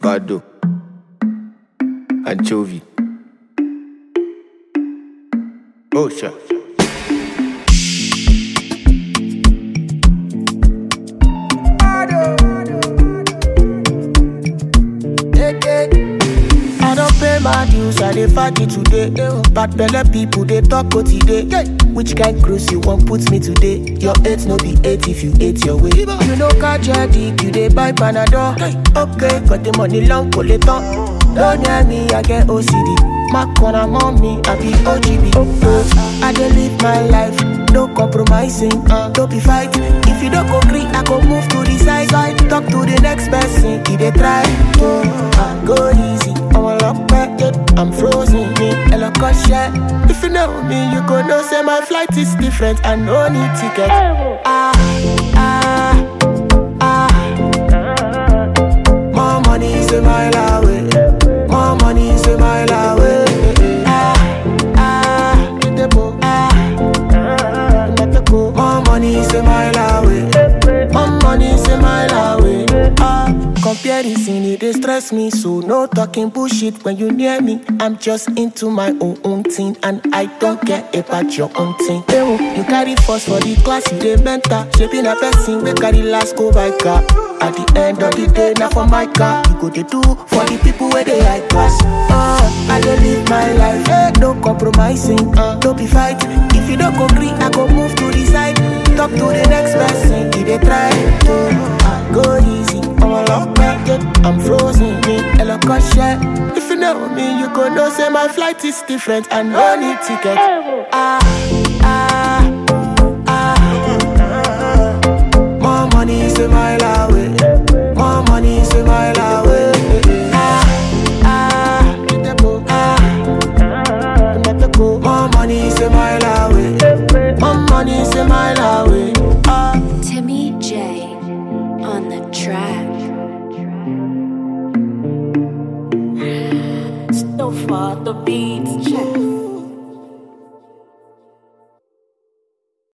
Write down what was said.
avocado, anchovy. Oh, sure. I don't pay my dues, I dey fight it today. Bad belle people, they talk what today. Which kind cruise you want put me today? Your 8 no be 8 if you 8 your way. You know catch your dick, you dey buy Panadol. Okay, got the money long, pull it on. Don't near me, I get OCD. My corner mommy, I be OGB. I dey live my life, no compromising, don't be fighting. If you don't agree, I go move to the side. Talk to the next person, if they try. Go easy, I'm a lock back, I'm frozen, a lock of shit. If you know me, you go know say my flight is different, I no need ticket. More money is a mile away. More money is a mile away. More money is a mile away. More money is a mile away. Comparison, it dey stress me, so no talking bullshit when you near me. I'm just into my own thing, and I don't care about your own thing. You carry first for the class, you dey mentor. Shaping a person, we carry last go by car. At the end of the day, now for my car, you go to do for the people where they high class. I dey live my life, no compromising, don't be fighting. If you don't agree, I go move to the side. Talk to the next person, if they try. Go easy, I'm a lock back, I'm frozen, a lock of shit. If you know me, you go know say my flight is different, I no need ticket. More money is a mile away. More money is a mile away. More money is a mile away. More money is a mile away. Timmy J on the track. So far the beats check.